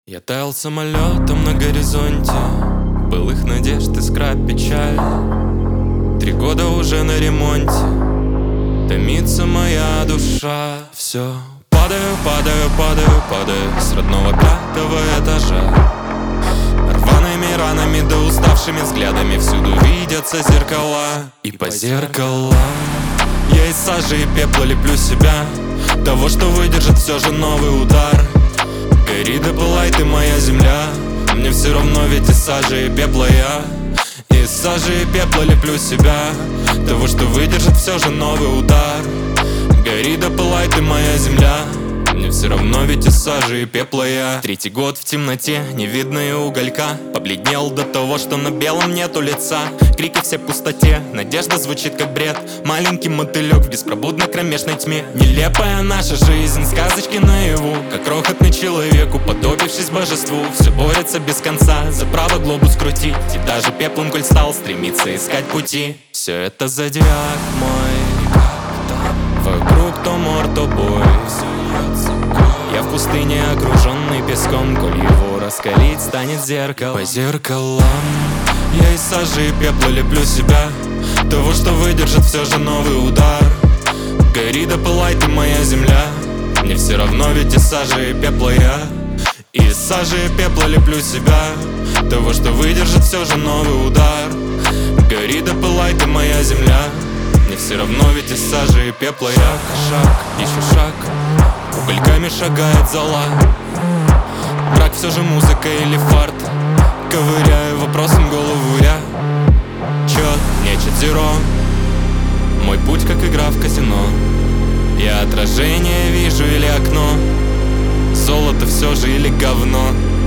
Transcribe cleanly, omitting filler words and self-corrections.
Я таял самолетом на горизонте былых надежд, искра печаль. 3 года уже на ремонте, томится моя душа. Все, падаю, падаю, падаю, падаю с родного 5-го этажа. Рваными ранами да уставшими взглядами всюду видятся зеркала. И по зеркалам я из сажи и пепла леплю себя, того, что выдержит все же новый удар. Гори да пылай ты, моя земля, мне все равно, ведь из сажи и пепла я. Из сажи и пепла леплю себя, того, что выдержит все же новый удар. Гори да пылай ты, моя земля, мне все равно, ведь из сажи и пепла я. 3-й год в темноте, не видно и уголька. Побледнел до того, что на белом нету лица. Крики все в пустоте, надежда звучит как бред. Маленький мотылек в беспробудной кромешной тьме. Нелепая наша жизнь, сказочки наяву. Как крохотный человек, уподобившись божеству, все борется без конца за право глобус крутить. И даже пеплом, коль стал, стремится искать пути. Все это зодиак мой, вокруг то мор, то бой. Я в пустыне, окруженный песком, коль его раскалить станет зеркало. По зеркалам я из сажи и пепла леплю себя, того, что выдержит все же новый удар. Гори да пылай ты, моя земля, мне все равно, ведь из сажи и пепла я. Из сажи и пепла леплю себя, того, что выдержит все же новый удар. Гори да пылай ты, моя земля, мне все равно, ведь из сажи и пепла я. Шаг, еще шаг, угольками шагает зола. Брак все же музыка или фарт? Ковыряю вопросом голову я. Чет, нечет зеро, мой путь как игра в казино. Я отражение вижу или окно, золото все же или говно.